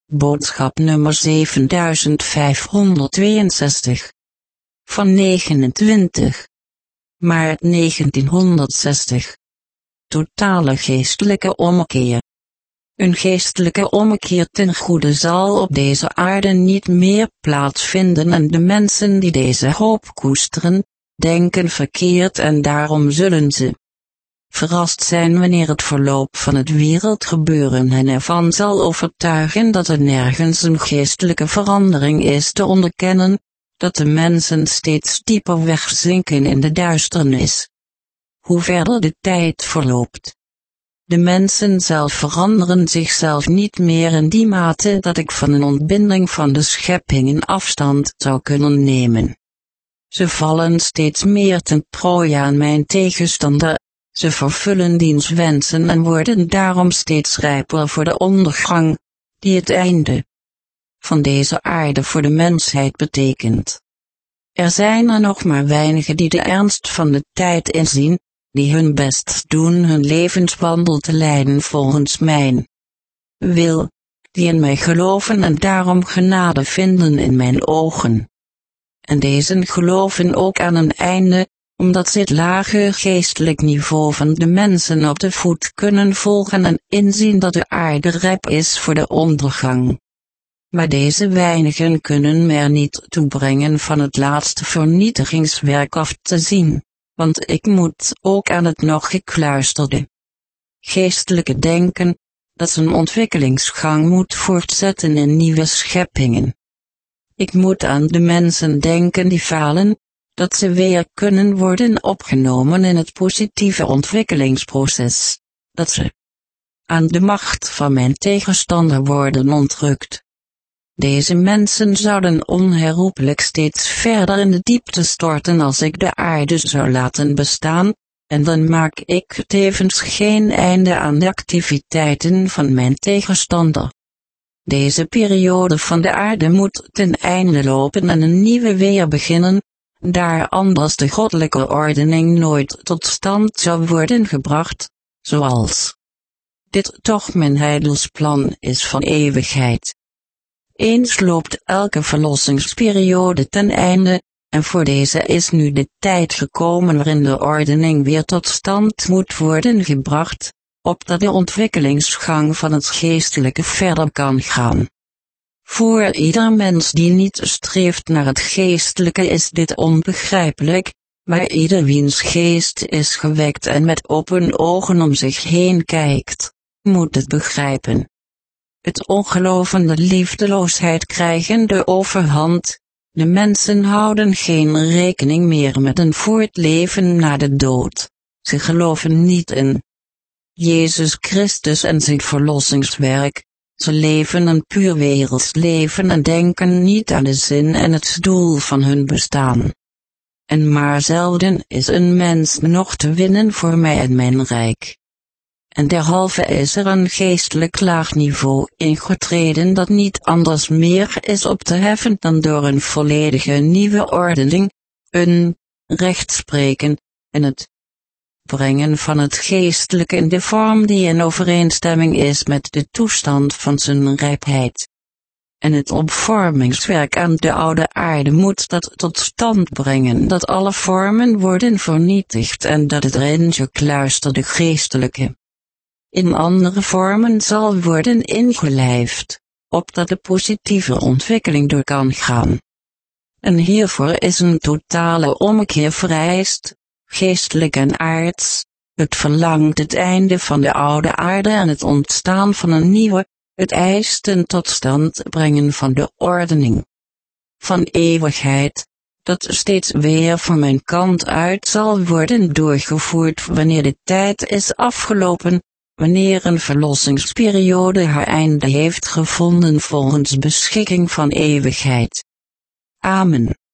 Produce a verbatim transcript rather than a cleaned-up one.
Boodschap nummer zevenduizend vijfhonderdtweeënzestig. Van negenentwintig maart negentienhonderdzestig. Totale geestelijke ommekeer. Een geestelijke ommekeer ten goede zal op deze aarde niet meer plaatsvinden en de mensen die deze hoop koesteren, denken verkeerd en daarom zullen ze verrast zijn wanneer het verloop van het wereldgebeuren hen ervan zal overtuigen dat er nergens een geestelijke verandering is te onderkennen, dat de mensen steeds dieper wegzinken in de duisternis. Hoe verder de tijd verloopt. De mensen zelf veranderen zichzelf niet meer in die mate dat ik van een ontbinding van de scheppingen afstand zou kunnen nemen. Ze vallen steeds meer ten prooi aan mijn tegenstander, ze vervullen diens wensen en worden daarom steeds rijper voor de ondergang, die het einde van deze aarde voor de mensheid betekent. Er zijn er nog maar weinigen die de ernst van de tijd inzien, die hun best doen hun levenswandel te leiden volgens mijn wil, die in mij geloven en daarom genade vinden in mijn ogen. En deze geloven ook aan een einde, omdat ze het lage geestelijk niveau van de mensen op de voet kunnen volgen en inzien dat de aarde rijp is voor de ondergang. Maar deze weinigen kunnen me er niet toe brengen van het laatste vernietigingswerk af te zien, want ik moet ook aan het nog gekluisterde geestelijke denken, dat zijn ontwikkelingsgang moet voortzetten in nieuwe scheppingen. Ik moet aan de mensen denken die falen, dat ze weer kunnen worden opgenomen in het positieve ontwikkelingsproces, dat ze aan de macht van mijn tegenstander worden ontrukt. Deze mensen zouden onherroepelijk steeds verder in de diepte storten als ik de aarde zou laten bestaan, en dan maak ik tevens geen einde aan de activiteiten van mijn tegenstander. Deze periode van de aarde moet ten einde lopen en een nieuwe weer beginnen, daar anders de goddelijke ordening nooit tot stand zou worden gebracht, zoals dit toch mijn heidelsplan is van eeuwigheid. Eens loopt elke verlossingsperiode ten einde, en voor deze is nu de tijd gekomen waarin de ordening weer tot stand moet worden gebracht, opdat de ontwikkelingsgang van het geestelijke verder kan gaan. Voor ieder mens die niet streeft naar het geestelijke is dit onbegrijpelijk, maar ieder wiens geest is gewekt en met open ogen om zich heen kijkt, moet het begrijpen. Het ongelovende liefdeloosheid krijgen de overhand, de mensen houden geen rekening meer met een voortleven na de dood, ze geloven niet in Jezus Christus en zijn verlossingswerk. Ze leven een puur werelds leven en denken niet aan de zin en het doel van hun bestaan. En maar zelden is een mens nog te winnen voor mij en mijn rijk. En derhalve is er een geestelijk laag niveau ingetreden dat niet anders meer is op te heffen dan door een volledige nieuwe ordening, een rechtspreken, en het brengen van het geestelijke in de vorm die in overeenstemming is met de toestand van zijn rijpheid. En het opvormingswerk aan de oude aarde moet dat tot stand brengen dat alle vormen worden vernietigd en dat het erin gekluisterde geestelijke in andere vormen zal worden ingelijfd, opdat de positieve ontwikkeling door kan gaan. En hiervoor is een totale ommekeer vereist, geestelijk en aards. Het verlangt het einde van de oude aarde en het ontstaan van een nieuwe, het eist een tot stand brengen van de ordening van eeuwigheid, dat steeds weer van mijn kant uit zal worden doorgevoerd wanneer de tijd is afgelopen, wanneer een verlossingsperiode haar einde heeft gevonden volgens beschikking van eeuwigheid. Amen.